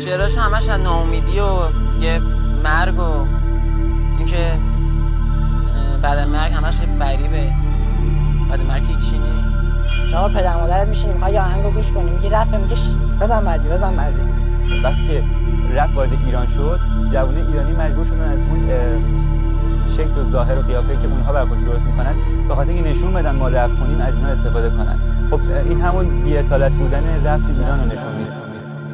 شعراشون همش از ناامیدی و دیگه مرگ و اینکه بعد مرگ همش فریبه، بعد مرگ هیچی نیست. شما پدر مادرت میشینی میخوای یه آهنگو گوش کنی، میگی رپ، میگی بزن بعدی. وقتی که رپ وارد ایران شد، جوانای ایرانی مجبور شدن از اون شکل و ظاهر و قیافه‌ای که اونها برای خودشون درست میکنن به خاطر اینکه نشون بدن ما رپ کنیم از اینا استفاده کنن. خب این همون بی‌اصالت بودن رپ ایران رو نشون میده.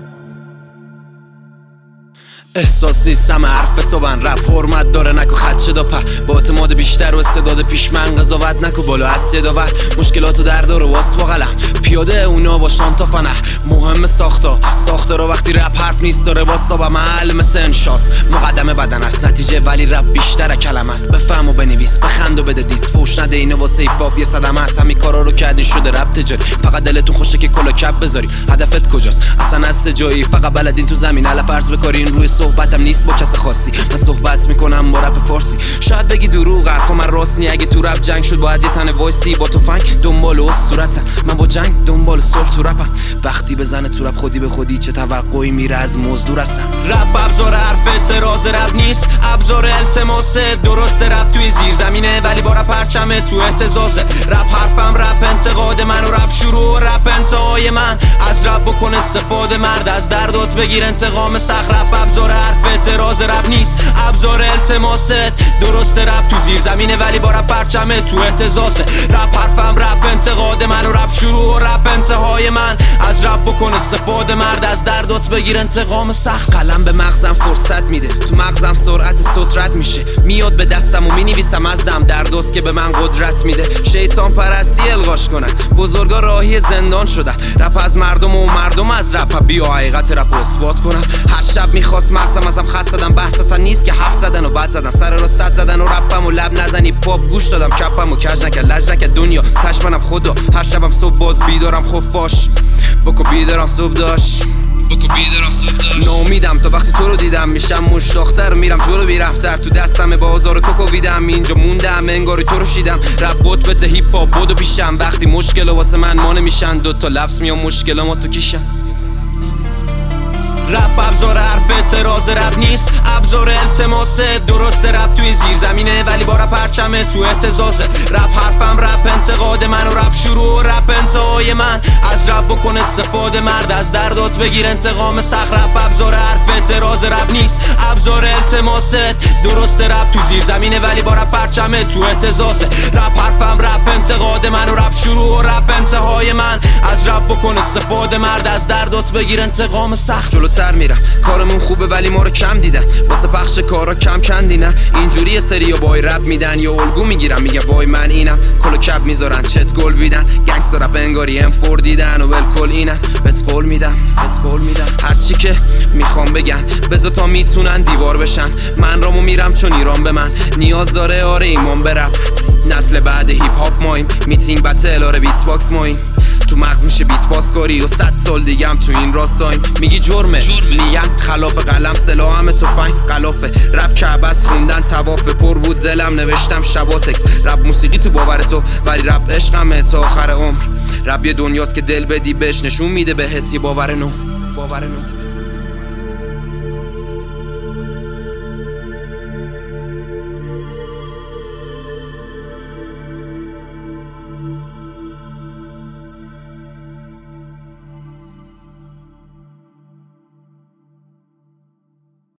احساس نیستم حرف صبحن رپ حرمت داره نکو خط شد و با اعتماد بیشتر و استعداد پیشمن قضاوت نکو بالا از صدا و مشکلات و درد رو واس با قلم پیاده اونا با شانتا فنه مهم ساخته رو وقتی رپ حرف نیست داره واسا با محل مثل انشاس مقدمه بدن است نتیجه ولی رپ بیشتر کلم است بفهم و بنویس بخند و بده دیس فوش نده اینو واسه هیپ یه صدمه است همین کارا رو کردین شده رپ تجاری فقط دلتون خوشه که کلا کپ بذاری هدفت کجاست اصلا از جایی فقط بلدین تو زمین الا فرض بکارین روی صحبتم نیست با کس خاصی من صحبت میکنم با رپ فارسی شاید بگی دروغ حرفا من راست نی اگه تو رپ جنگ شد باید یه تن وایسی با تفنگ دنبال اسطورتم من با جنگ دنبال صلح تو رپم وقتی بزنه تو رپ خودی به خودی چه توقعی میره از مزدور هستم رپ ابزار حرف اعتراض رپ نیست ابزار التماس درست رپ توی زیر زمینه ولی با رپ پرچمه تو اهتزازه رپ حرفم رپ انتقاد من و رپ شروع رپ انتهای من از رپ بکن استفاده مرد از دردات بگیر انتقام سخت رپ ابزار حرف اعتراض رپ نیست ابزار التماست درست رپ تو زیر زمینه ولی با رپ پرچمه تو اهتزازه رپ حرفم رپ انتقاد من و رپ شروع رپ انتهای من از رپ بکن استفاده مرد از دردات بگیر انتقام سخت قلم به مغزم فرصت میده تو مغزم سرعت سطرت میشه میاد به دستم و مینویسم از دم درداست که به من قدرت میده شیطان پرستی الغاش کنن بزرگا راهی زندان شدن رپ از مردم و مردم از رپ بیا حقیقت رپ رو اثبات کنن هر شب میخواست مغزم ازم خط زدن بحث اصلا نیست که حرف زدن و بد زدن سر رو صد زدن و رپم و لب نزنی پاپ گوش دادم کپم و کج نکرد لج نکرد دنیا تشمنم خدا هر شبم صبح باز بیدارم خفاش بکو بیدارم صبح داشت ناامیدم تا وقتی تو رو دیدم میشم مشتاق‌تر میرم جلو بیرفتر تو دستم بازار کوکو ویدم اینجا موندم انگاری تو رو شیدم رپ قطبت هیپ هاپ بدو پیشم وقتی مشکل واسه من ما نمیشن دوتا لفظ میام مشکلامو تو کیشم رپ ابزار حرف اعتراض رپ نیست ابزار التماس درست رپ توی زیر زمینه ولی با رپ پرچمه تو اهتزازه رپ حرفم رپ انتقاد من و رپ شروع رپ انتهای من از رپ بکن استفاده مرد از دردات بگیر انتقام سخت رپ ابزار حرف اعتراض رپ نیست ابزار التماست درست رپ تو زیر زمینه ولی با رپ پرچمه تو اهتزازه رپ حرفم رپ انتقاد من و رپ شروع رپ انتهای من از رپ بکن استفاده مرد از دردات بگیر انتقام سخت جلوتر میرم کارمون خوبه ولی ما رو کم دیدن واسه پخش کارا کم کندی نه اینجوری سری بای رپ میدن یا الگو میگیرم میگه وای من اینم کلو کپ میذارن چت گل بیدن گنگستر رپ انگاری ام4 دیدن و ولکل اینن بهت قول میدم هر چی که میخوام بگن بذار تا میتونن دیوار بشن من رامو میرم چون ایران به من نیاز داره آره ایمان به رپ نسل بعد هیپ هاپ مایم میتینگ بتل آره بیت باکس مایم تو مغز میشه بیت پاسکاری و 100 سال دیگه هم تو این راستایم میگی جرمه میگم خلاف قلم سلاحم تفنگ خلافه رپ کعبس خوندن توافه پر بود دلم نوشتم شبا تکس رپ موسیقی تو باور تو ولی رپ عشقمه تا آخر عمر رپ یه دنیاست که دل بدی بهش نشون میده بهت یه باور نو